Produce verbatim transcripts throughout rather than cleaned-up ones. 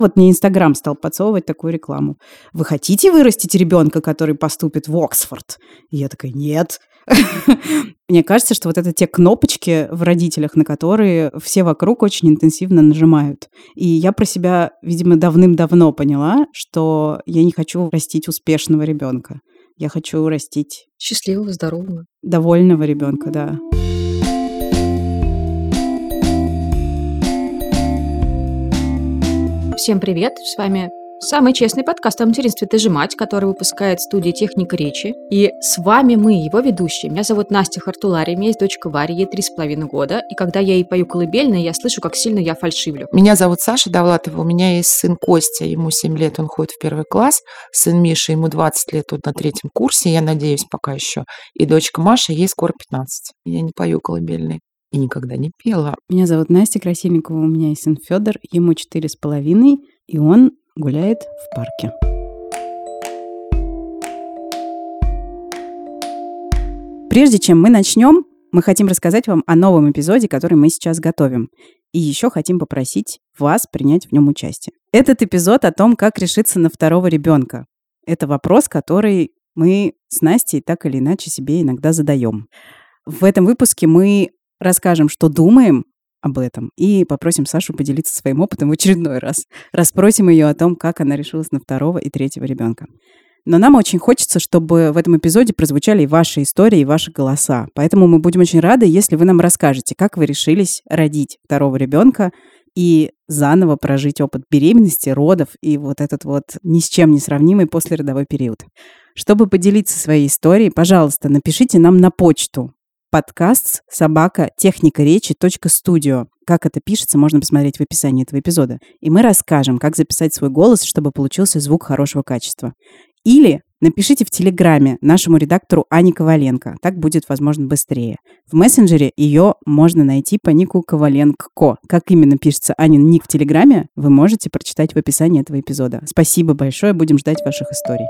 Вот мне Инстаграм стал подсовывать такую рекламу. Вы хотите вырастить ребенка, который поступит в Оксфорд? И я такая, нет. Мне кажется, что вот это те кнопочки в родителях, на которые все вокруг очень интенсивно нажимают. И я про себя, видимо, давным-давно поняла, что я не хочу растить успешного ребенка. Я хочу растить счастливого, здорового, довольного ребенка, да. Всем привет! С вами самый честный подкаст о материнстве «Ты же мать», который выпускает студия «Техника речи». И с вами мы, его ведущие. Меня зовут Настя Хартулари, у меня есть дочка Варя, ей три с половиной года. И когда я ей пою колыбельные, я слышу, как сильно я фальшивлю. Меня зовут Саша Довлатова, у меня есть сын Костя, ему семь лет, он ходит в первый класс. Сын Миша, ему двадцать лет, он на третьем курсе, я надеюсь, пока еще. И дочка Маша, ей скоро пятнадцать. Я не пою колыбельные. И никогда не пела. Меня зовут Настя Красильникова, у меня есть сын Федор, ему четыре с половиной, и он гуляет в парке. Прежде чем мы начнем, мы хотим рассказать вам о новом эпизоде, который мы сейчас готовим. И еще хотим попросить вас принять в нем участие. Этот эпизод о том, как решиться на второго ребенка. Это вопрос, который мы с Настей так или иначе себе иногда задаем. В этом выпуске мы расскажем, что думаем об этом, и попросим Сашу поделиться своим опытом в очередной раз. Расспросим ее о том, как она решилась на второго и третьего ребенка. Но нам очень хочется, чтобы в этом эпизоде прозвучали и ваши истории, и ваши голоса. Поэтому мы будем очень рады, если вы нам расскажете, как вы решились родить второго ребенка и заново прожить опыт беременности, родов и вот этот вот ни с чем не сравнимый послеродовой период. Чтобы поделиться своей историей, пожалуйста, напишите нам на почту подкаст собака техника речи точка студио. Как это пишется, можно посмотреть в описании этого эпизода. И мы расскажем, как записать свой голос, чтобы получился звук хорошего качества. Или напишите в Телеграме нашему редактору Ане Коваленко. Так будет, возможно, быстрее. В мессенджере ее можно найти по нику Коваленко. Как именно пишется Анин ник в Телеграме, вы можете прочитать в описании этого эпизода. Спасибо большое, будем ждать ваших историй.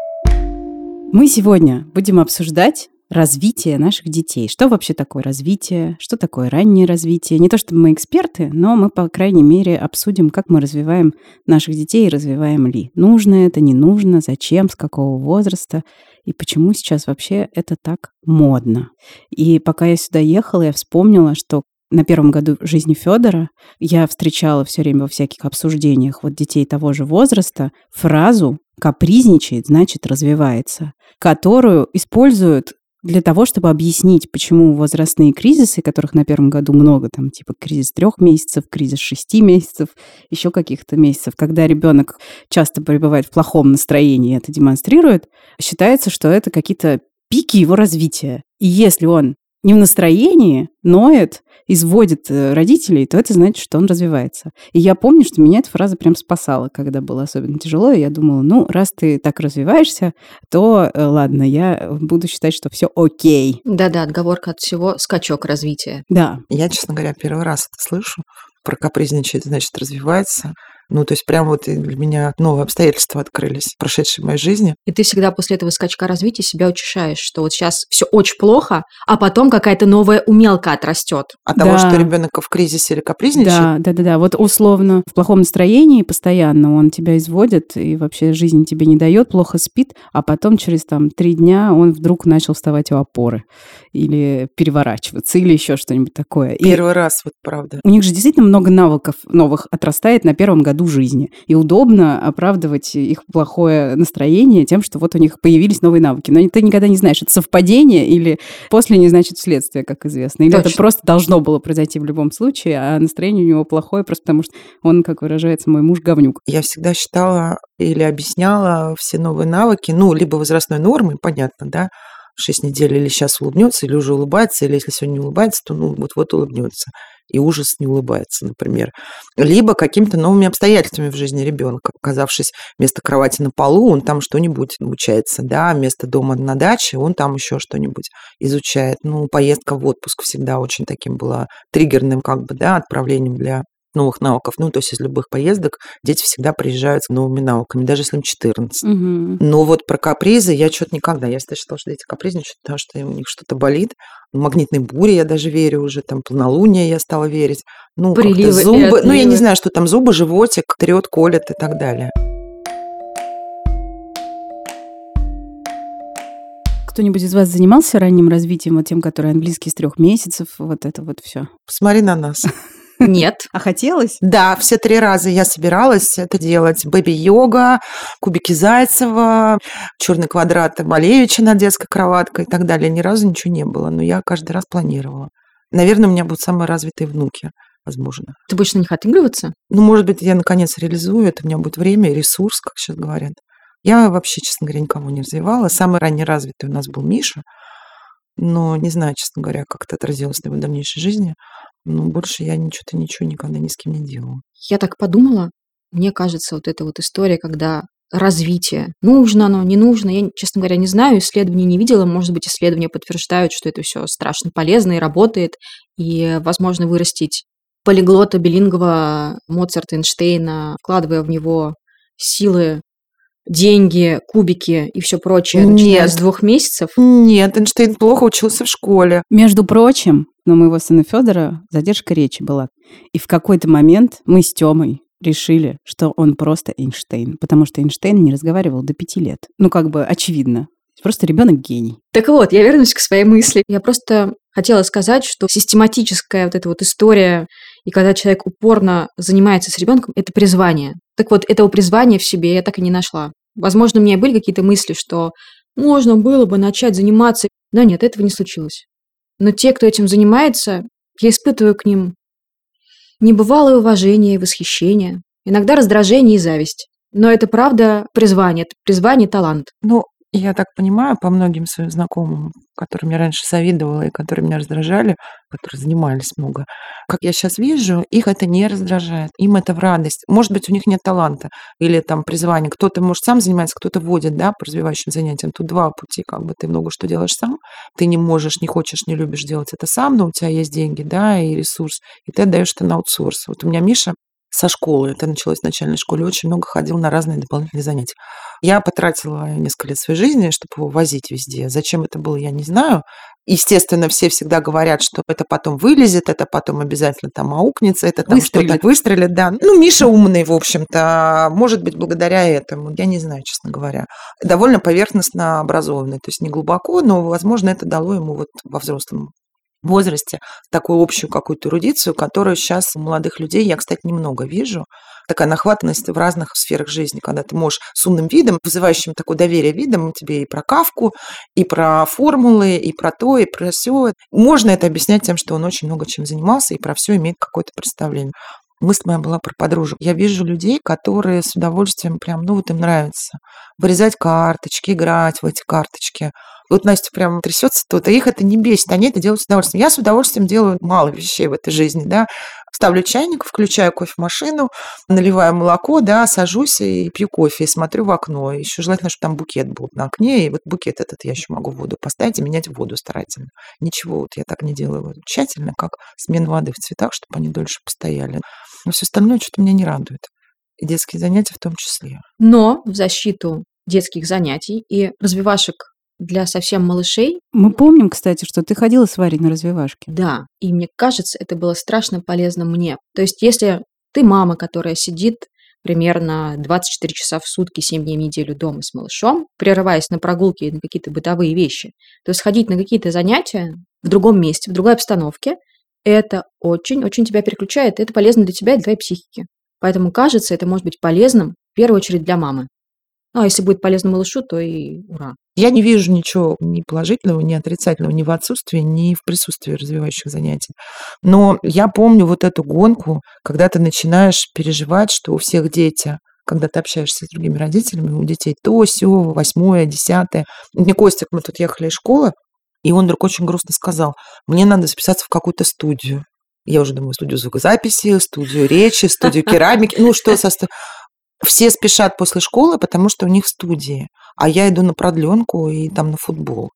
Мы сегодня будем обсуждать развитие наших детей. Что вообще такое развитие? Что такое раннее развитие? Не то чтобы мы эксперты, но мы, по крайней мере, обсудим, как мы развиваем наших детей и развиваем ли. Нужно это, не нужно, зачем, с какого возраста и почему сейчас вообще это так модно. И пока я сюда ехала, я вспомнила, что на первом году жизни Федора я встречала все время во всяких обсуждениях вот детей того же возраста фразу «капризничает, значит, развивается», которую используют для того, чтобы объяснить, почему возрастные кризисы, которых на первом году много, там типа кризис трех месяцев, кризис шести месяцев, еще каких-то месяцев, когда ребенок часто пребывает в плохом настроении и это демонстрирует, считается, что это какие-то пики его развития. И если он не в настроении, ноет, изводит родителей, то это значит, что он развивается. И я помню, что меня эта фраза прям спасала, когда было особенно тяжело, и я думала, ну, раз ты так развиваешься, то ладно, я буду считать, что все окей. Да-да, отговорка от всего, скачок развития. Да. Я, честно говоря, первый раз это слышу. Про капризничает, значит, развивается. Ну, то есть прям вот для меня новые обстоятельства открылись в прошедшей моей жизни. И ты всегда после этого скачка развития себя утешаешь, что вот сейчас все очень плохо, а потом какая-то новая умелка отрастет. От того, что ребенок в кризисе или капризничает? Да, да, да, да. Вот условно в плохом настроении постоянно он тебя изводит и вообще жизнь тебе не дает, плохо спит, а потом через там три дня он вдруг начал вставать у опоры или переворачиваться, или еще что-нибудь такое. Первый и раз, вот правда. У них же действительно много навыков новых отрастает на первом году жизни. И удобно оправдывать их плохое настроение тем, что вот у них появились новые навыки. Но ты никогда не знаешь, это совпадение или после не значит следствие, как известно. Или Точно. Это просто должно было произойти в любом случае, а настроение у него плохое просто потому, что он, как выражается мой муж, говнюк. Я всегда считала или объясняла все новые навыки, ну, либо возрастной нормой, понятно, да, шесть недель или сейчас улыбнется, или уже улыбается, или если сегодня не улыбается, то ну вот-вот улыбнется. И ужас не улыбается, например. Либо какими-то новыми обстоятельствами в жизни ребенка. Оказавшись вместо кровати на полу, он там что-нибудь научается, да, вместо дома на даче он там еще что-нибудь изучает. Ну, поездка в отпуск всегда очень таким была триггерным, как бы, да, отправлением для новых навыков. Ну, то есть из любых поездок дети всегда приезжают с новыми навыками, даже если им четырнадцать. Угу. Но вот про капризы я что-то никогда. Я всегда считала, что дети капризничают, потому что у них что-то болит. Магнитной буре я даже верю уже, там, полнолуние я стала верить. Ну, как-то Приливы и зубы. Ну, я отливы. не знаю, что там зубы, животик, трет, колет и так далее. Кто-нибудь из вас занимался ранним развитием, вот тем, который английский с трех месяцев, вот это вот все? Посмотри на нас. Нет. А хотелось? Да, все три раза я собиралась это делать. Бэби-йога, кубики Зайцева, черный квадрат Малевича над детской кроваткой и так далее. Ни разу ничего не было, но я каждый раз планировала. Наверное, у меня будут самые развитые внуки, возможно. Ты будешь на них отыгрываться? Ну, может быть, я наконец реализую это, у меня будет время и ресурс, как сейчас говорят. Я вообще, честно говоря, никого не развивала. Самый ранне развитый у нас был Миша, но не знаю, честно говоря, как это отразилось на его дальнейшей жизни. Но больше я ничего-то ничего никогда ни с кем не делала. Я так подумала. Мне кажется, вот эта вот история, когда развитие, нужно оно, не нужно, я, честно говоря, не знаю, исследований не видела. Может быть, исследования подтверждают, что это все страшно полезно и работает, и возможно вырастить полиглота, билингва Моцарта, Эйнштейна, вкладывая в него силы, деньги, кубики и все прочее, начиная Нет. с двух месяцев. Нет, Эйнштейн плохо учился в школе. Между прочим, у моего сына Федора задержка речи была. И в какой-то момент мы с Тёмой решили, что он просто Эйнштейн, потому что Эйнштейн не разговаривал до пяти лет. Ну, как бы очевидно. Просто ребенок гений. Так вот, я вернусь к своей мысли. Я просто хотела сказать, что систематическая вот эта вот история, и когда человек упорно занимается с ребенком, это призвание. Так вот, этого призвания в себе я так и не нашла. Возможно, у меня были какие-то мысли, что можно было бы начать заниматься, но нет, этого не случилось. Но те, кто этим занимается, я испытываю к ним небывалое уважение и восхищение, иногда раздражение и зависть. Но это правда призвание, это призвание, талант. Ну, я так понимаю, по многим своим знакомым, которым я раньше завидовала и которые меня раздражали, которые занимались много, как я сейчас вижу, их это не раздражает, им это в радость. Может быть, у них нет таланта или там призвания. Кто-то, может, сам занимается, кто-то водит, да, по развивающим занятиям. Тут два пути, как бы ты много что делаешь сам, ты не можешь, не хочешь, не любишь делать это сам, но у тебя есть деньги, да, и ресурс, и ты отдаешь это на аутсорс. Вот у меня Миша со школы, это началось в начальной школе, очень много ходил на разные дополнительные занятия. Я потратила несколько лет своей жизни, чтобы его возить везде. Зачем это было, я не знаю. Естественно, все всегда говорят, что это потом вылезет, это потом обязательно там аукнется, это там Выстрелит. что-то выстрелит, да. Ну, Миша умный, в общем-то, может быть, благодаря этому, я не знаю, честно говоря. Довольно поверхностно образованный, то есть не глубоко, но, возможно, это дало ему вот во взрослом возрасте такую общую какую-то эрудицию, которую сейчас у молодых людей я, кстати, немного вижу. Такая нахватанность в разных сферах жизни, когда ты можешь с умным видом, вызывающим такое доверие видом, тебе и про Кафку, и про формулы, и про то, и про сё. Можно это объяснять тем, что он очень много чем занимался и про все имеет какое-то представление. Мысль моя была про подружек. Я вижу людей, которые с удовольствием прям, ну вот им нравится вырезать карточки, играть в эти карточки. Вот Настя прям трясется тут, а их это не бесит, они это делают с удовольствием. Я с удовольствием делаю мало вещей в этой жизни, да. Ставлю чайник, включаю кофемашину, наливаю молоко, да, сажусь и пью кофе, и смотрю в окно. Еще желательно, чтобы там букет был на окне, и вот букет этот я еще могу в воду поставить и менять воду старательно. Ничего вот я так не делаю тщательно, как смену воды в цветах, чтобы они дольше постояли. Но все остальное что-то меня не радует. И детские занятия в том числе. Но в защиту детских занятий и развивашек для совсем малышей. Мы помним, кстати, что ты ходила с Варей на развивашки. Да, и мне кажется, это было страшно полезно мне. То есть если ты мама, которая сидит примерно двадцать четыре часа в сутки, семь дней в неделю дома с малышом, прерываясь на прогулки и на какие-то бытовые вещи, то сходить на какие-то занятия в другом месте, в другой обстановке, это очень-очень тебя переключает, и это полезно для тебя и для твоей психики. Поэтому, кажется, это может быть полезным в первую очередь для мамы. Ну, а если будет полезно малышу, то и ура. Я не вижу ничего ни положительного, ни отрицательного ни в отсутствии, ни в присутствии развивающих занятий. Но я помню вот эту гонку, когда ты начинаешь переживать, что у всех дети, когда ты общаешься с другими родителями, у детей то, сё, восьмое, десятое. Мне Костик, мы тут ехали из школы, и он вдруг очень грустно сказал: мне надо записаться в какую-то студию. Я уже думаю, студию звукозаписи, студию речи, студию керамики. Ну, что со студией? Все спешат после школы, потому что у них студии, а я иду на продленку и там на футбол.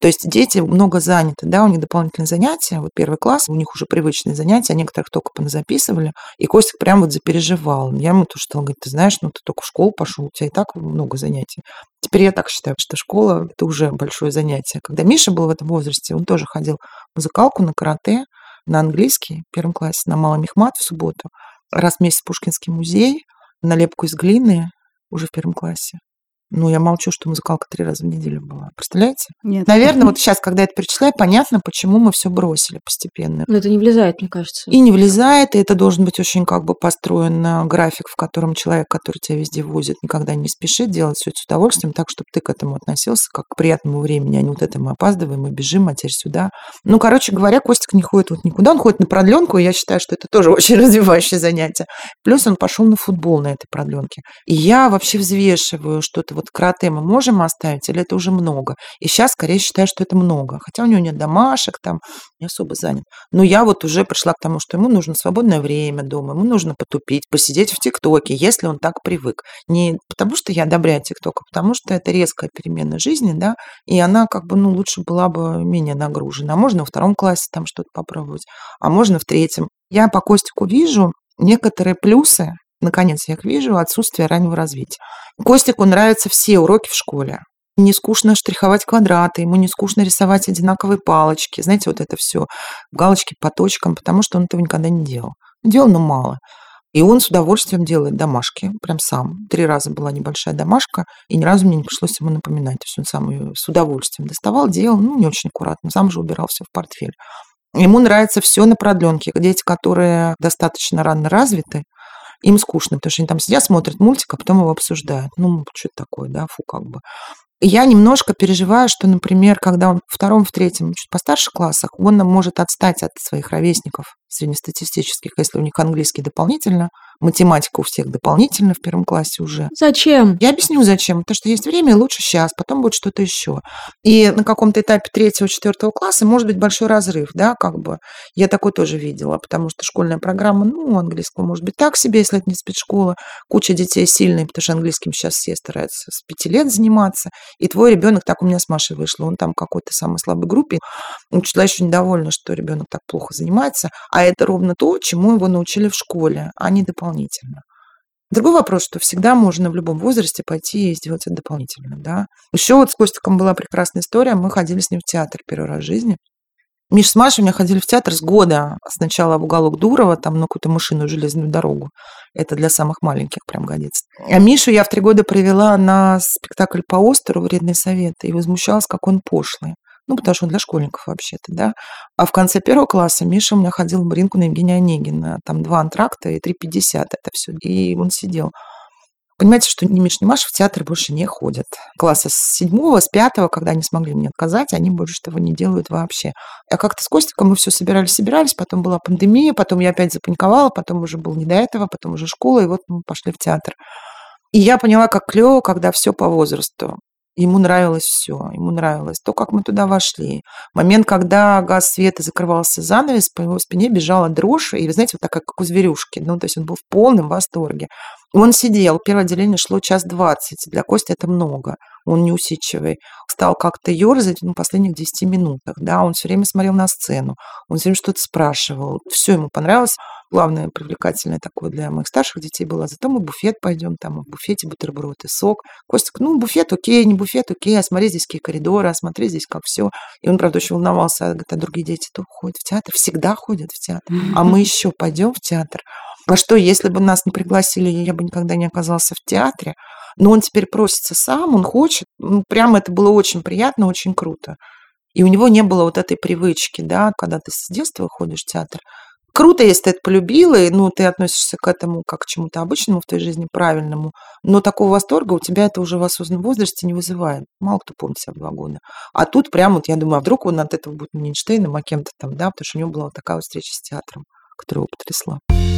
То есть дети много заняты, да, у них дополнительные занятия. Вот первый класс, у них уже привычные занятия, а некоторых только поназаписывали. И Костик прям вот запереживал. Я ему тоже стала говорить, ты знаешь, ну ты только в школу пошел, у тебя и так много занятий. Теперь я так считаю, что школа – это уже большое занятие. Когда Миша был в этом возрасте, он тоже ходил в музыкалку, на карате, на английский в первом классе, на Малый Мехмат в субботу, раз в месяц в Пушкинский музей, на лепку из глины уже в первом классе. Ну, я молчу, что музыкалка три раза в неделю была. Представляете? Нет. Наверное, вот сейчас, когда я это перечисляю, понятно, почему мы все бросили постепенно. Но это не влезает, мне кажется. И не влезает, и это должен быть очень как бы построен график, в котором человек, который тебя везде возит, никогда не спешит делать все это с удовольствием, так, чтобы ты к этому относился как к приятному времени, а не вот это мы опаздываем, мы бежим, а теперь сюда. Ну, короче говоря, Костик не ходит вот никуда, он ходит на продленку, и я считаю, что это тоже очень развивающее занятие. Плюс он пошел на футбол на этой продленке. И я вообще взвешиваю, что-то вот карате мы можем оставить, или это уже много. И сейчас скорее считаю, что это много. Хотя у него нет домашек, там не особо занят. Но я вот уже пришла к тому, что ему нужно свободное время дома, ему нужно потупить, посидеть в ТикТоке, если он так привык. Не потому, что я одобряю ТикТок, а потому, что это резкая перемена жизни, да, и она как бы, ну, лучше была бы менее нагружена. А можно во втором классе там что-то попробовать, а можно в третьем. Я по Костику вижу некоторые плюсы, наконец я их вижу, отсутствие раннего развития. Костику нравятся все уроки в школе. Не скучно штриховать квадраты, ему не скучно рисовать одинаковые палочки. Знаете, вот это все, галочки по точкам, потому что он этого никогда не делал. Делал, но мало. И он с удовольствием делает домашки, прям сам. Три раза была небольшая домашка, и ни разу мне не пришлось ему напоминать. То есть он сам ее с удовольствием доставал, делал, ну, не очень аккуратно, сам же убирал все в портфель. Ему нравится все на продленке. Дети, которые достаточно рано развиты, им скучно, потому что они там сидят, смотрят мультик, а потом его обсуждают. Ну, что это такое, да, фу, как бы. И я немножко переживаю, что, например, когда он в втором, в третьем, чуть постарше классах, он может отстать от своих ровесников среднестатистических, если у них английский дополнительно, математика у всех дополнительно в первом классе уже. Зачем? Я объясню, зачем. Потому что есть время, и лучше сейчас, потом будет что-то еще. И на каком-то этапе третьего, четвертого класса может быть большой разрыв, да, как бы. Я такой тоже видела, потому что школьная программа, ну, английского может быть так себе, если это не спецшкола. Куча детей сильные, потому что английским сейчас все стараются с пяти лет заниматься. И твой ребенок, так у меня с Машей вышло, он там в какой-то самой слабой группе. Учителя еще недовольны, что ребенок так плохо занимается, а это ровно то, чему его научили в школе, а не дополнительно. Другой вопрос, что всегда можно в любом возрасте пойти и сделать это дополнительно. Да? Еще вот с Костиком была прекрасная история. Мы ходили с ним в театр первый раз в жизни. Миша с Машей у меня ходили в театр с года. Сначала в уголок Дурова, там на какую-то мышиную железную дорогу. Это для самых маленьких прям годится. А Мишу я в три года привела на спектакль по Остеру «Вредные советы» и возмущалась, как он пошлый. Ну, потому что он для школьников вообще-то, да. А в конце первого класса Миша у меня ходил в Маринку на Евгения Онегина. Там два антракта и три пятьдесят это все. И он сидел. Понимаете, что ни Миша, ни Маша в театр больше не ходят. Класса с седьмого, с пятого, когда они смогли мне отказать, они больше этого не делают вообще. А как-то с Костиком мы все собирались-собирались, потом была пандемия, потом я опять запаниковала, потом уже был не до этого, потом уже школа, и вот мы пошли в театр. И я поняла, как клево, когда все по возрасту. Ему нравилось все, ему нравилось то, как мы туда вошли. Момент, когда газ света закрывался занавес, по его спине бежала дрожь, и, вы знаете, вот такая, как у зверюшки. Ну, то есть он был в полном восторге. Он сидел, первое отделение шло час двадцать. Для Кости это много. Он неусидчивый. Стал как-то ерзать ну, в последних десяти минутах. Да? Он все время смотрел на сцену. Он все время что-то спрашивал. Все ему понравилось. Главное, привлекательное такое для моих старших детей было. Зато мы в буфет пойдем, там в буфете бутерброд и сок. Костик, ну, буфет окей, не буфет окей, а смотри здесь какие коридоры, а смотри здесь как все. И он, правда, очень волновался. Говорит, а другие дети то ходят в театр, всегда ходят в театр. А мы еще пойдем в театр. А что, если бы нас не пригласили, я бы никогда не оказался в театре? Но он теперь просится сам, он хочет. Ну, прямо это было очень приятно, очень круто. И у него не было вот этой привычки, да, когда ты с детства ходишь в театр. Круто, если ты это полюбила, и ну, ты относишься к этому как к чему-то обычному в твоей жизни, правильному, но такого восторга у тебя это уже в осознанном возрасте не вызывает. Мало кто помнит себя в два года. А тут прям вот я думаю, а вдруг он от этого будет не Эйнштейном, а кем-то там, да, потому что у него была вот такая вот встреча с театром, которая его потрясла.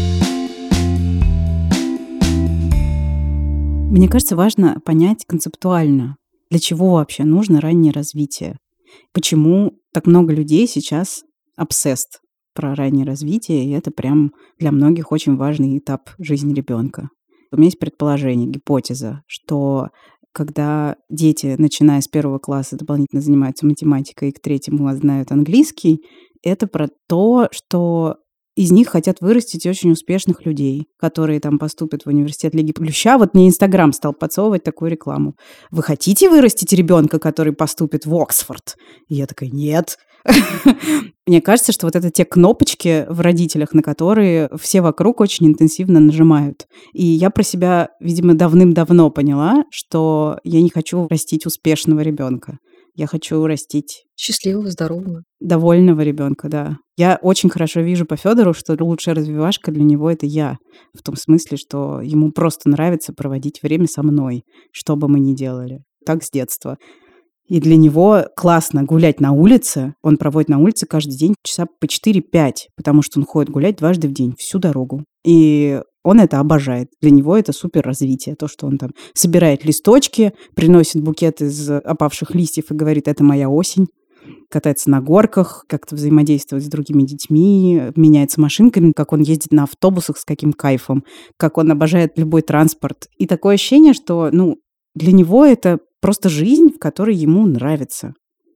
Мне кажется, важно понять концептуально, для чего вообще нужно раннее развитие. Почему так много людей сейчас obsessed про раннее развитие, и это прям для многих очень важный этап жизни ребенка. У меня есть предположение, гипотеза, что когда дети, начиная с первого класса, дополнительно занимаются математикой, и к третьему знают английский, это про то, что из них хотят вырастить очень успешных людей, которые там поступят в университет Лиги Плюща. Вот мне Инстаграм стал подсовывать такую рекламу. Вы хотите вырастить ребенка, который поступит в Оксфорд? И я такая, нет. Мне кажется, что вот это те кнопочки в родителях, на которые все вокруг очень интенсивно нажимают. И я про себя, видимо, давным-давно поняла, что я не хочу растить успешного ребенка. Я хочу растить Счастливого, здорового. довольного ребенка, да. Я очень хорошо вижу по Федору, что лучшая развивашка для него это я. В том смысле, что ему просто нравится проводить время со мной, что бы мы ни делали. Так с детства. И для него классно гулять на улице. Он проводит на улице каждый день часа по четыре-пять, потому что он ходит гулять дважды в день, всю дорогу. И он это обожает. Для него это супер развитие. То, что он там собирает листочки, приносит букет из опавших листьев и говорит, это моя осень. Катается на горках, как-то взаимодействует с другими детьми, меняется машинками, как он ездит на автобусах с каким кайфом, как он обожает любой транспорт. И такое ощущение, что, ну, для него это просто жизнь, в которой ему нравится.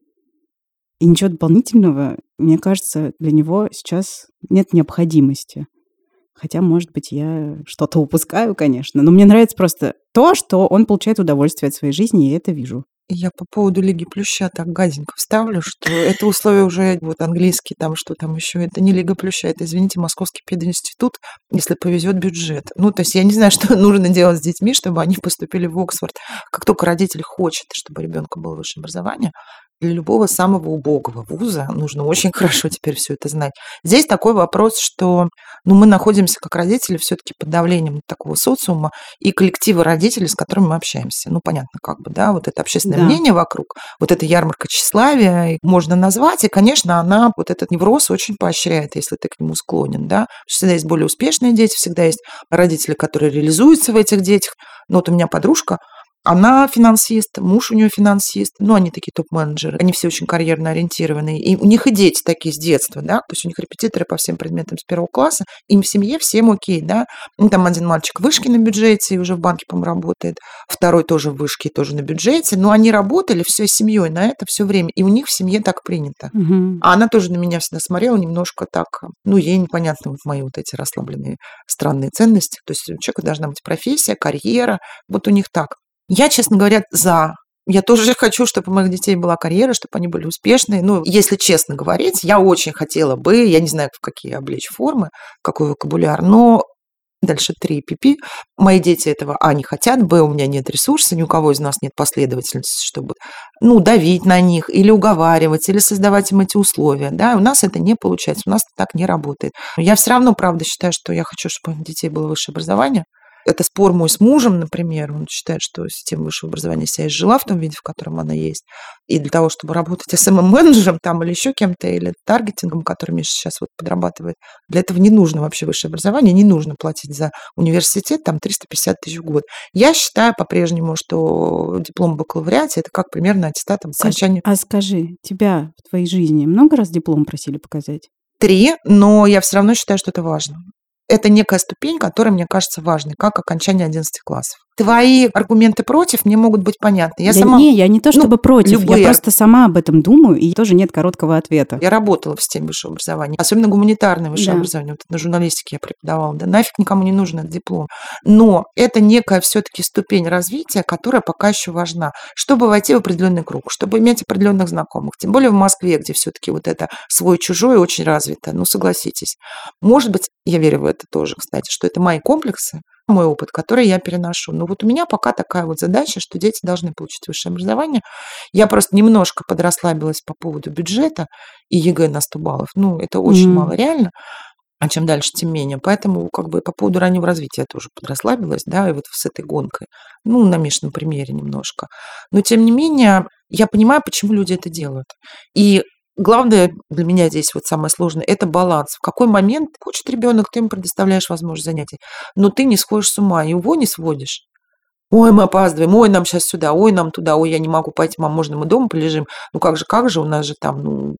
И ничего дополнительного, мне кажется, для него сейчас нет необходимости. Хотя, может быть, я что-то упускаю, конечно. Но мне нравится просто то, что он получает удовольствие от своей жизни, и я это вижу. Я по поводу Лиги Плюща так гаденько вставлю, что это условие уже вот английский, там что там еще, это не Лига Плюща, это, извините, Московский пединститут, если повезет бюджет. Ну, то есть я не знаю, что нужно делать с детьми, чтобы они поступили в Оксфорд. Как только родитель хочет, чтобы у ребенка было высшее образование, для любого самого убогого вуза нужно очень хорошо теперь все это знать. Здесь такой вопрос, что ну, мы находимся как родители все-таки под давлением такого социума и коллектива родителей, с которыми мы общаемся. Ну, понятно, как бы, да, вот это общественное Да. мнение вокруг, вот эта ярмарка тщеславия, можно назвать, и, конечно, она вот этот невроз очень поощряет, если ты к нему склонен, да. Всегда есть более успешные дети, всегда есть родители, которые реализуются в этих детях. Но вот у меня подружка, она финансист, муж у нее финансист, ну, они такие топ-менеджеры, они все очень карьерно ориентированные, и у них и дети такие с детства, да, то есть у них репетиторы по всем предметам с первого класса, им в семье всем окей, да, ну, там один мальчик в вышке на бюджете, и уже в банке, по-моему, работает, второй тоже в вышке, тоже на бюджете, но они работали всей семьей на это все время, и у них в семье так принято. Мгм. А она тоже на меня всегда смотрела немножко так, ну, ей непонятны вот мои вот эти расслабленные странные ценности, то есть у человека должна быть профессия, карьера, вот у них так. Я, честно говоря, за. Я тоже хочу, чтобы у моих детей была карьера, чтобы они были успешные. Ну, если честно говорить, я очень хотела бы, я не знаю, в какие облечь формы, какой вокабуляр, но дальше три пипи. Мои дети этого, а, не хотят, б, у меня нет ресурса, ни у кого из нас нет последовательности, чтобы, ну, давить на них или уговаривать, или создавать им эти условия, да, у нас это не получается, у нас это так не работает. Но я все равно, правда, считаю, что я хочу, чтобы у моих детей было высшее образование. Это спор мой с мужем, например. Он считает, что система высшего образования себя изжила в том виде, в котором она есть. И для того, чтобы работать эс эм эм-менеджером там, или еще кем-то, или таргетингом, который Миша сейчас вот подрабатывает, для этого не нужно вообще высшее образование, не нужно платить за университет там триста пятьдесят тысяч в год. Я считаю по-прежнему, что диплом бакалавриате – это как примерно аттестат об окончании. А скажи, тебя в твоей жизни много раз диплом просили показать? Три, но я все равно считаю, что это важно. Это некая ступень, которая мне кажется важной, как окончание одиннадцати классов. Твои аргументы против мне могут быть понятны. Я Да сама, не, я не то чтобы ну, против, любые. я просто сама об этом думаю, и тоже нет короткого ответа. Я работала в системе высшего образования, особенно гуманитарное высшее Да. образование. Вот на журналистике я преподавала. Да нафиг никому не нужен этот диплом. Но это некая все-таки ступень развития, которая пока еще важна, чтобы войти в определенный круг, чтобы иметь определенных знакомых. Тем более в Москве, где все-таки вот это свой-чужой очень развито. Ну, согласитесь. Может быть, я верю в это тоже, кстати, что это мои комплексы, мой опыт, который я переношу. Но вот у меня пока такая вот задача, что дети должны получить высшее образование. Я просто немножко подрасслабилась по поводу бюджета и ЕГЭ на сто баллов. Ну, это очень Мгм. мало реально. А чем дальше, тем менее. Поэтому как бы по поводу раннего развития я тоже подрасслабилась, да, и вот с этой гонкой. Ну, на Мишином примере немножко. Но тем не менее, я понимаю, почему люди это делают. И главное для меня здесь вот самое сложное – это баланс. В какой момент хочет ребенок, ты ему предоставляешь возможность занятий, но ты не сходишь с ума, и его не сводишь. Ой, мы опаздываем, ой, нам сейчас сюда, ой, нам туда, ой, я не могу пойти, мам, можно мы дома полежим? Ну как же, как же, у нас же там, ну,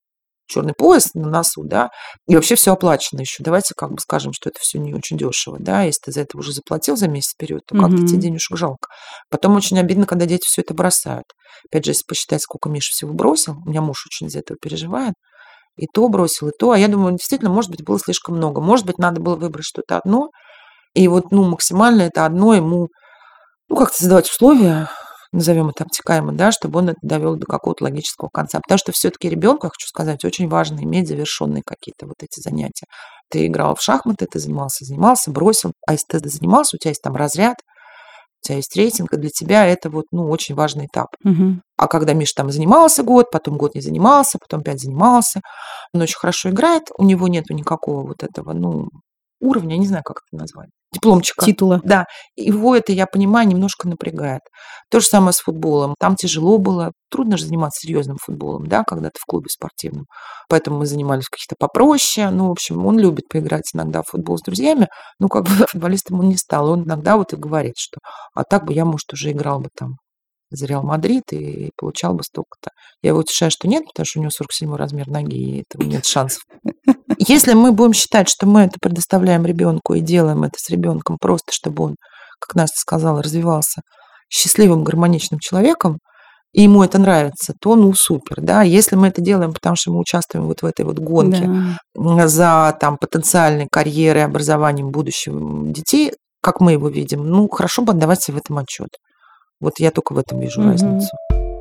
черный пояс на носу, да, и вообще все оплачено еще. Давайте как бы скажем, что это все не очень дешево, да, если ты за это уже заплатил за месяц вперед, то как-то тебе денежек жалко. Потом очень обидно, когда дети все это бросают. Опять же, если посчитать, сколько Миша всего бросил, у меня муж очень из-за этого переживает, и то бросил, и то, а я думаю, действительно, может быть, было слишком много. Может быть, надо было выбрать что-то одно, и вот, ну, максимально это одно ему, ну, как-то создавать условия, назовем это обтекаемо, да, чтобы он это довел до какого-то логического конца. Потому что все-таки ребенку, я хочу сказать, очень важно иметь завершенные какие-то вот эти занятия. Ты играл в шахматы, ты занимался, занимался, бросил, а если ты занимался, у тебя есть там разряд, у тебя есть рейтинг, и для тебя это вот, ну, очень важный этап. Мгм. А когда Миша там занимался год, потом год не занимался, потом опять занимался, он очень хорошо играет, у него нету никакого вот этого, ну, уровня, я не знаю, как это назвать, дипломчика. Титула. Да, его это, я понимаю, немножко напрягает. То же самое с футболом. Там тяжело было, трудно же заниматься серьезным футболом, да, когда ты в клубе спортивном. Поэтому мы занимались в каких-то попроще. Ну, в общем, он любит поиграть иногда в футбол с друзьями, но как бы футболистом он не стал. Он иногда вот и говорит, что а так бы я, может, уже играл бы там за Реал Мадрид и получал бы столько-то. Я его утешаю, что нет, потому что у него сорок седьмой размер ноги, и этого нет шансов. Если мы будем считать, что мы это предоставляем ребенку и делаем это с ребенком просто, чтобы он, как Настя сказала, развивался счастливым, гармоничным человеком, и ему это нравится, то ну супер, да. Если мы это делаем, потому что мы участвуем вот в этой вот гонке Да. за там потенциальной карьерой, образованием будущего детей, как мы его видим, ну хорошо бы отдавать себе в этом отчет. Вот я только в этом вижу Мгм. разницу.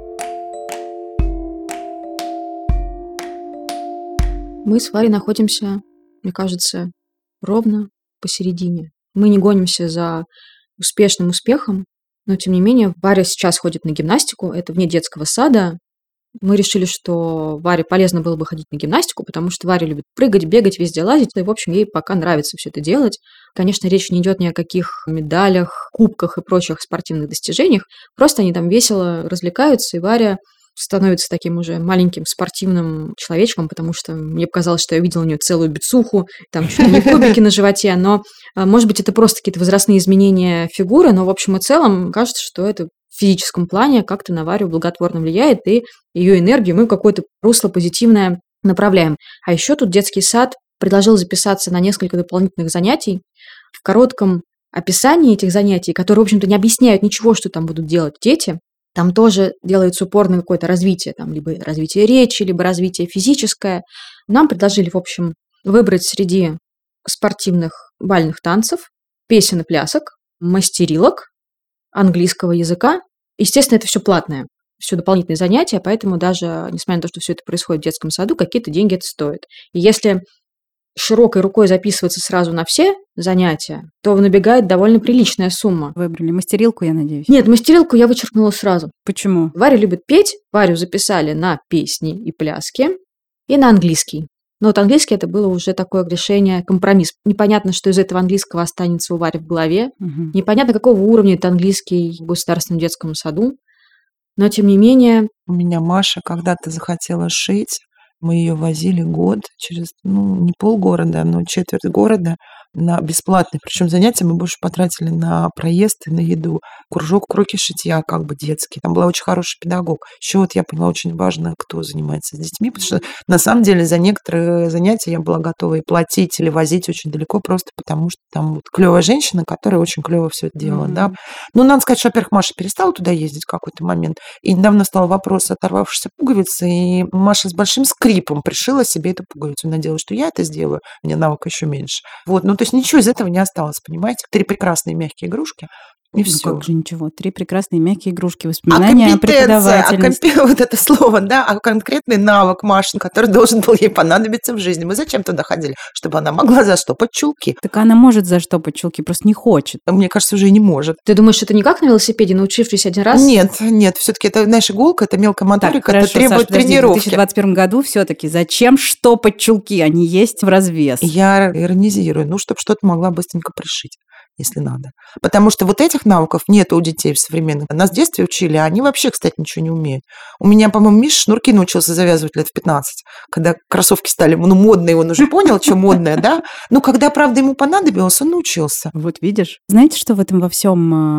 Мы с Варей находимся, мне кажется, ровно посередине. Мы не гонимся за успешным успехом, но, тем не менее, Варя сейчас ходит на гимнастику, это вне детского сада. Мы решили, что Варе полезно было бы ходить на гимнастику, потому что Варя любит прыгать, бегать, везде лазить, и, в общем, ей пока нравится все это делать. Конечно, речь не идет ни о каких медалях, кубках и прочих спортивных достижениях, просто они там весело развлекаются, и Варя становится таким уже маленьким спортивным человечком, потому что мне показалось, что я видела у нее целую бицуху, там чуть ли не кубики на животе, но, может быть, это просто какие-то возрастные изменения фигуры, но в общем и целом кажется, что это в физическом плане как-то на Варю благотворно влияет, и ее энергию мы в какое-то русло позитивное направляем. А еще тут детский сад предложил записаться на несколько дополнительных занятий. В коротком описании этих занятий, которые, в общем-то, не объясняют ничего, что там будут делать дети, там тоже делается упор на какое-то развитие, там либо развитие речи, либо развитие физическое. Нам предложили, в общем, выбрать среди спортивных бальных танцев, песен и плясок, мастерилок, английского языка. Естественно, это все платное, все дополнительные занятия, поэтому даже, несмотря на то, что все это происходит в детском саду, какие-то деньги это стоит. И если широкой рукой записываться сразу на все занятия, то набегает довольно приличная сумма. Выбрали мастерилку, я надеюсь. Нет, мастерилку я вычеркнула сразу. Почему? Варя любит петь, Варю записали на песни и пляски и на английский. Но вот английский это было уже такое решение, компромисс. Непонятно, что из этого английского останется у Вари в голове. Мгм. Непонятно, какого уровня это английский в государственном детском саду. Но, тем не менее, У меня Маша когда-то захотела шить. Мы ее возили год через, ну, не полгорода, но четверть города на бесплатные. Причем занятия мы больше потратили на проезд и на еду. Кружок кроки шитья, как бы детский. Там была очень хороший педагог. Еще вот я поняла, очень важно, кто занимается с детьми, потому что на самом деле за некоторые занятия я была готова и платить, или возить очень далеко, просто потому что там вот клевая женщина, которая очень клево все это делала, Мгм. да. Ну, надо сказать, что, во-первых, Маша перестала туда ездить в какой-то момент. И недавно стал вопрос оторвавшейся пуговицы, и Маша с большим скрипом пришила себе эту пуговицу. Надеялась, что я это сделаю, мне навыка еще меньше. Вот, ну, то есть ничего из этого не осталось, понимаете? Три прекрасные мягкие игрушки, и Ну все. как же ничего. Три прекрасные мягкие игрушки. А Воспоминания о компетенция, а преподавательности. компе- вот это слово, да, а конкретный навык Машин, который должен был ей понадобиться в жизни. Мы зачем туда ходили? Чтобы она могла заштопать чулки. Так она может заштопать чулки, просто не хочет. Мне кажется, уже и не может. ты думаешь, это не как на велосипеде, научившись один раз? Нет, нет, все-таки это, знаешь, иголка, это мелкая Так, моторика, хорошо, это требует Саш, подожди, в тренировки. две тысячи двадцать первом году все-таки зачем штопать чулки? Они есть в развес. Я иронизирую, ну, чтобы что-то могла быстренько пришить, если надо. Потому что вот этих навыков нет у детей современных. Нас в детстве учили, а они вообще, кстати, ничего не умеют. У меня, по-моему, Миша шнурки научился завязывать лет в пятнадцать, когда кроссовки стали, ну, модные, он уже понял, что модное, да? Ну, когда, правда, ему понадобилось, он научился. Вот видишь. Знаете, что в этом во всем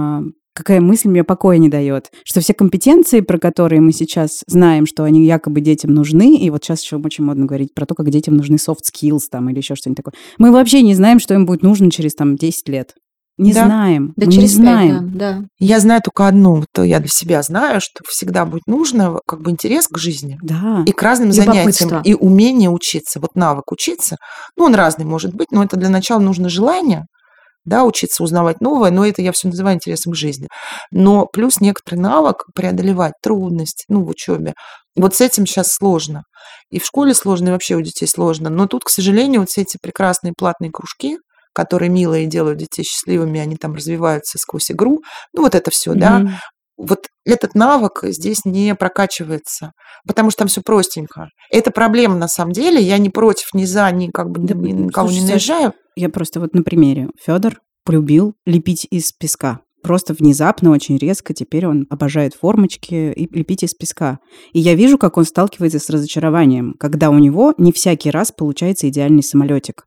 какая мысль мне покоя не дает, что все компетенции, про которые мы сейчас знаем, что они якобы детям нужны, и вот сейчас еще очень модно говорить про то, как детям нужны soft skills там или еще что-нибудь такое, мы вообще не знаем, что им будет нужно через там десять лет. Не Да. знаем. Да мы через не пять, знаем. да, да. Я знаю только одно, вот я для себя знаю, что всегда будет нужно как бы интерес к жизни Да. и к разным Любопытство. занятиям, и умение учиться, вот навык учиться. Ну, он разный может быть, но это для начала нужно желание, да, учиться узнавать новое, но это я все называю интересом к жизни. Но плюс некоторый навык преодолевать трудности, ну, в учебе. Вот с этим сейчас сложно. И в школе сложно, и вообще у детей сложно. Но тут, к сожалению, вот все эти прекрасные платные кружки, которые милые делают детей счастливыми, они там развиваются сквозь игру. Ну, вот это все, да. Мгм. Вот этот навык здесь не прокачивается, потому что там все простенько. Это проблема на самом деле. Я не против, ни за, ни как бы Да, ни на кого слушай, не Саш, наезжаю. Я просто вот на примере. Федор полюбил лепить из песка. Просто внезапно, очень резко теперь он обожает формочки и лепить из песка. И я вижу, как он сталкивается с разочарованием, когда у него не всякий раз получается идеальный самолетик.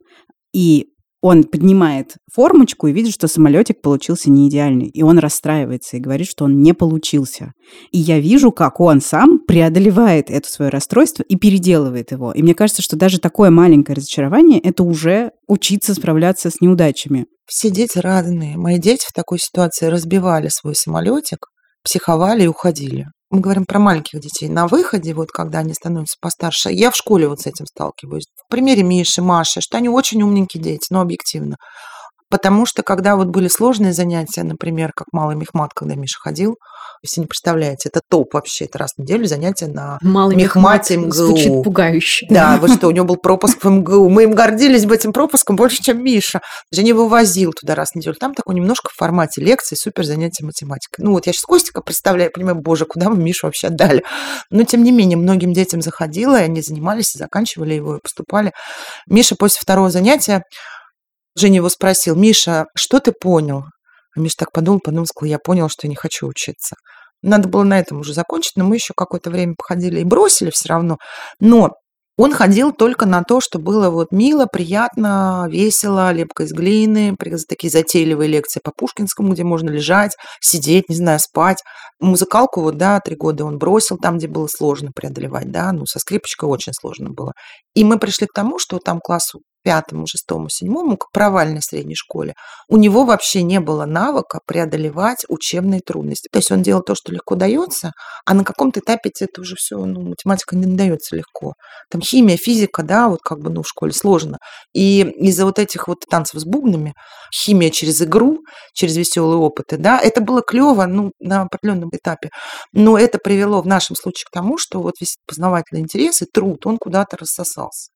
И он поднимает формочку и видит, что самолетик получился не идеальный. И он расстраивается и говорит, что он не получился. И я вижу, как он сам преодолевает это свое расстройство и переделывает его. И мне кажется, что даже такое маленькое разочарование – это уже учиться справляться с неудачами. Все дети разные. Мои дети в такой ситуации разбивали свой самолетик, психовали и уходили. Мы говорим про маленьких детей. На выходе, вот когда они становятся постарше, я в школе вот с этим сталкиваюсь. В примере Миши, Маши, что они очень умненькие дети, но объективно. Потому что когда вот были сложные занятия, например, как малый мехмат, когда Миша ходил, если не представляете, это топ вообще, это раз в неделю занятия на Малый мехмат мехмате МГУ. звучит пугающе. Да, вы что, у него был пропуск в МГУ. Мы им гордились бы этим пропуском больше, чем Миша. Женя его возил туда раз в неделю. Там такой немножко в формате лекции, супер занятия математикой. Ну вот я сейчас Костика представляю, понимаю, боже, куда мы Мишу вообще отдали. Но тем не менее, многим детям заходило, и они занимались, и заканчивали его, и поступали. Миша после второго занятия, Женя его спросил: Миша, что ты понял? А Миша так подумал, подумал, сказал: я понял, что я не хочу учиться. Надо было на этом уже закончить, но мы еще какое-то время походили и бросили все равно. Но он ходил только на то, что было вот мило, приятно, весело, лепка из глины, такие затейливые лекции по Пушкинскому, где можно лежать, сидеть, не знаю, спать. Музыкалку вот, да, три года он бросил там, где было сложно преодолевать, да, ну, со скрипочкой очень сложно было. И мы пришли к тому, что там классу пятому, шестому, седьмому, к провальной средней школе, у него вообще не было навыка преодолевать учебные трудности. То есть он делал то, что легко дается, а на каком-то этапе это уже все, ну, математика не дается легко. Там химия, физика, да, вот как бы, ну, в школе сложно. И из-за вот этих вот танцев с бубнами, химия через игру, через веселые опыты, да, это было клево, ну, на определенном этапе. Но это привело в нашем случае к тому, что вот весь познавательный интерес и труд, он куда-то рассосался.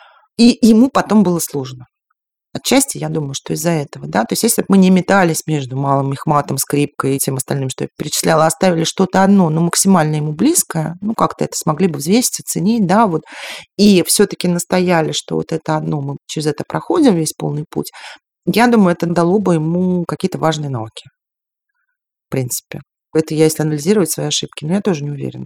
И ему потом было сложно. Отчасти, я думаю, что из-за этого, да. То есть, если бы мы не метались между малым мехматом, скрипкой и тем остальным, что я перечисляла, оставили что-то одно, но максимально ему близкое, ну, как-то это смогли бы взвесить, оценить, да, вот, и все-таки настояли, что вот это одно, мы через это проходим весь полный путь, я думаю, это дало бы ему какие-то важные навыки, в принципе. Это я, если анализировать свои ошибки, но я тоже не уверена.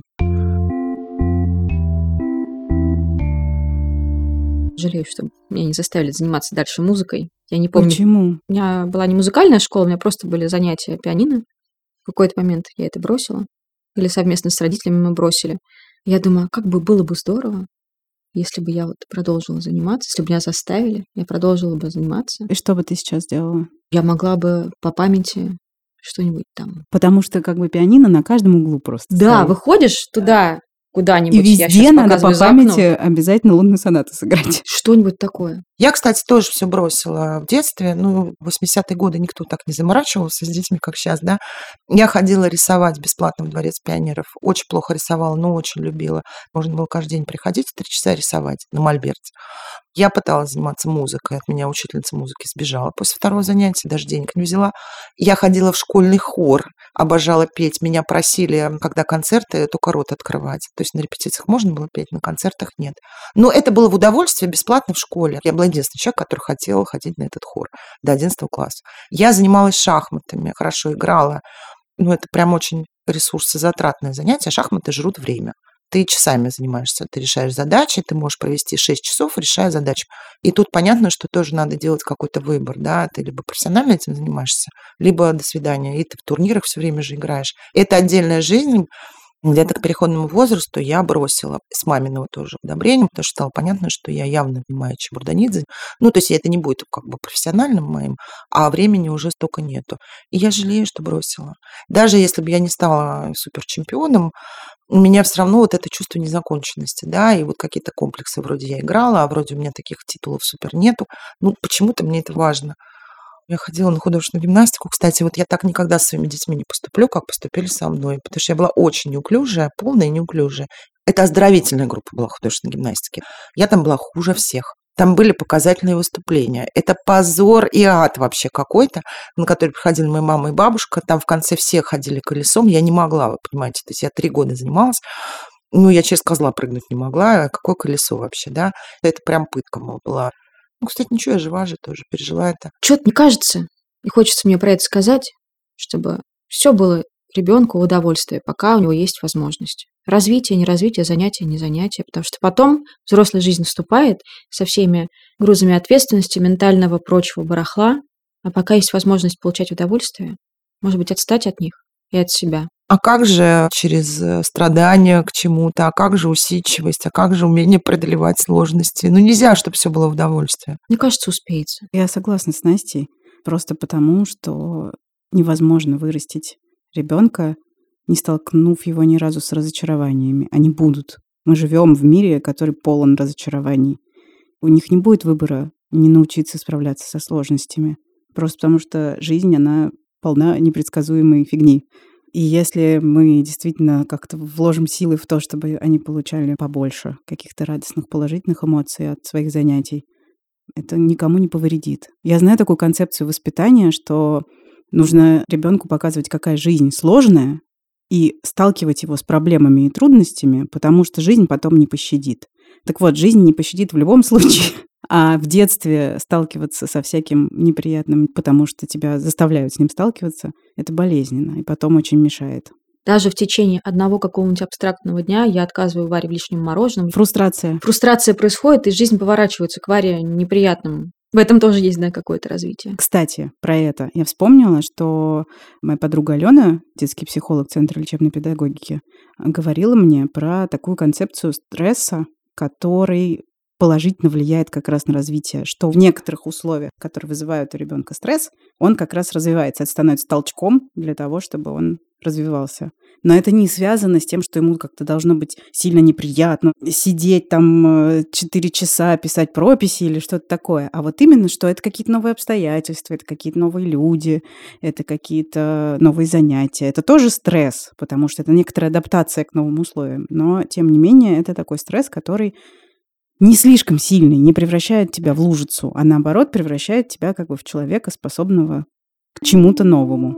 Жалею, что меня не заставили заниматься дальше музыкой. Я не помню. Почему? У меня была не музыкальная школа, у меня просто были занятия пианино. В какой-то момент я это бросила. Или совместно с родителями мы бросили. Я думаю, как бы было бы здорово, если бы я вот продолжила заниматься, если бы меня заставили, я продолжила бы заниматься. И что бы ты сейчас делала? Я могла бы по памяти что-нибудь там. Потому что как бы пианино на каждом углу просто. Да, стоит. выходишь туда, куда-нибудь. И я везде щас надо по показываю за окном. памяти обязательно лунную сонату сыграть. Что-нибудь такое. Я, кстати, тоже все бросила в детстве. Ну, в восьмидесятые годы никто так не заморачивался с детьми, как сейчас, да. Я ходила рисовать бесплатно в Дворец пионеров. Очень плохо рисовала, но очень любила. Можно было каждый день приходить, три часа рисовать на мольберте. Я пыталась заниматься музыкой. От меня учительница музыки сбежала после второго занятия, даже денег не взяла. Я ходила в школьный хор, обожала петь. Меня просили, когда концерты, только рот открывать. То есть на репетициях можно было петь, на концертах нет. Но это было в удовольствие, бесплатно в школе. Я была единственный человек, который хотел ходить на этот хор до одиннадцатого класса. Я занималась шахматами, хорошо играла. Ну, это прям очень ресурсозатратное занятие. Шахматы жрут время. ты часами занимаешься, ты решаешь задачи, ты можешь провести шесть часов, решая задачу. И тут понятно, что тоже надо делать какой-то выбор, да, ты либо профессионально этим занимаешься, либо до свидания, и ты в турнирах все время же играешь. Это отдельная жизнь. Где-то к переходному возрасту я бросила с маминого тоже одобрения, потому что стало понятно, что я явно понимаю Чебурданидзе. Ну, то есть это не будет как бы профессиональным моим, а времени уже столько нету. И я жалею, что бросила. Даже если бы я не стала суперчемпионом, у меня все равно вот это чувство незаконченности, да, и вот какие-то комплексы. Вроде я играла, а вроде у меня таких титулов супер нету. Ну, почему-то мне это важно. Я ходила на художественную гимнастику. Кстати, вот я так никогда с своими детьми не поступлю, как поступили со мной, потому что я была очень неуклюжая, полная и неуклюжая. Это оздоровительная группа была художественной гимнастики. Я там была хуже всех. Там были показательные выступления. Это позор и ад вообще какой-то, на который приходили моя мама и бабушка. Там в конце все ходили колесом. Я не могла, вы понимаете. То есть я три года занималась. Ну, я через козла прыгнуть не могла. Какое колесо вообще, да? Это прям пытка была. Ну, кстати, ничего, я жива же тоже, пережила это. Что-то мне кажется, и хочется мне про это сказать, чтобы все было ребенку в удовольствие, пока у него есть возможность. Развитие, не развитие, занятие, не занятие. Потому что потом взрослая жизнь наступает со всеми грузами ответственности, ментального, прочего барахла. А пока есть возможность получать удовольствие, может быть, отстать от них и от себя. А как же через страдания к чему-то, а как же усидчивость, а как же умение преодолевать сложности? Ну, нельзя, чтобы все было в удовольствие. Мне кажется, успеется. Я согласна с Настей, просто потому, что невозможно вырастить ребенка, не столкнув его ни разу с разочарованиями. Они будут. Мы живем в мире, который полон разочарований. У них не будет выбора не научиться справляться со сложностями. Просто потому что жизнь, она полна непредсказуемой фигни. И если мы действительно как-то вложим силы в то, чтобы они получали побольше каких-то радостных, положительных эмоций от своих занятий, это никому не повредит. Я знаю такую концепцию воспитания, что нужно ребенку показывать, какая жизнь сложная, и сталкивать его с проблемами и трудностями, потому что жизнь потом не пощадит. Так вот, жизнь не пощадит в любом случае. А в детстве сталкиваться со всяким неприятным, потому что тебя заставляют с ним сталкиваться, это болезненно и потом очень мешает. Даже в течение одного какого-нибудь абстрактного дня я отказываю Варе в лишнем мороженом. Фрустрация. Фрустрация происходит, и жизнь поворачивается к Варе неприятным. В этом тоже есть, да, какое-то развитие. Кстати, про это. Я вспомнила, что моя подруга Алена, детский психолог Центра лечебной педагогики, говорила мне про такую концепцию стресса, который положительно влияет как раз на развитие, что в некоторых условиях, которые вызывают у ребенка стресс, он как раз развивается. Это становится толчком для того, чтобы он развивался. Но это не связано с тем, что ему как-то должно быть сильно неприятно сидеть там четыре часа, писать прописи или что-то такое. А вот именно, что это какие-то новые обстоятельства, это какие-то новые люди, это какие-то новые занятия. Это тоже стресс, потому что это некоторая адаптация к новым условиям. Но, тем не менее, это такой стресс, который не слишком сильный, не превращает тебя в лужицу, а наоборот превращает тебя как бы в человека, способного к чему-то новому.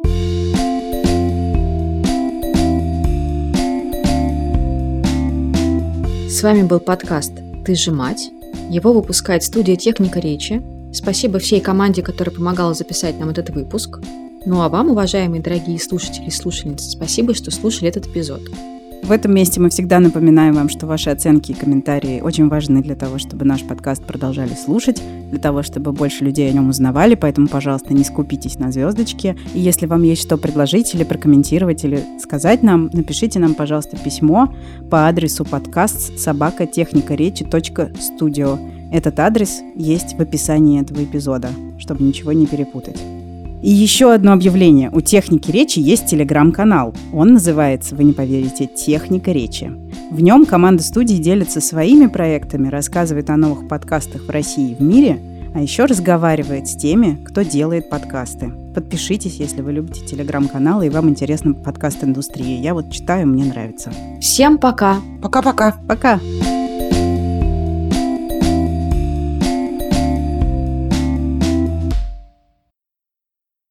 С вами был подкаст «Ты же мать». Его выпускает студия «Техника речи». Спасибо всей команде, которая помогала записать нам этот выпуск. Ну а вам, уважаемые дорогие слушатели и слушательницы, спасибо, что слушали этот эпизод. В этом месте мы всегда напоминаем вам, что ваши оценки и комментарии очень важны для того, чтобы наш подкаст продолжали слушать, для того, чтобы больше людей о нем узнавали, поэтому, пожалуйста, не скупитесь на звездочки. И если вам есть что предложить или прокомментировать, или сказать нам, напишите нам, пожалуйста, письмо по адресу подкаст собака техника речи точка студио. Этот адрес есть в описании этого эпизода, чтобы ничего не перепутать. И еще одно объявление. У «Техники речи» есть телеграм-канал. Он называется, вы не поверите, «Техника речи». В нем команда студии делится своими проектами, рассказывает о новых подкастах в России и в мире, а еще разговаривает с теми, кто делает подкасты. Подпишитесь, если вы любите телеграм-каналы и вам интересна подкаст-индустрия. Я вот читаю, мне нравится. Всем пока! Пока-пока! Пока!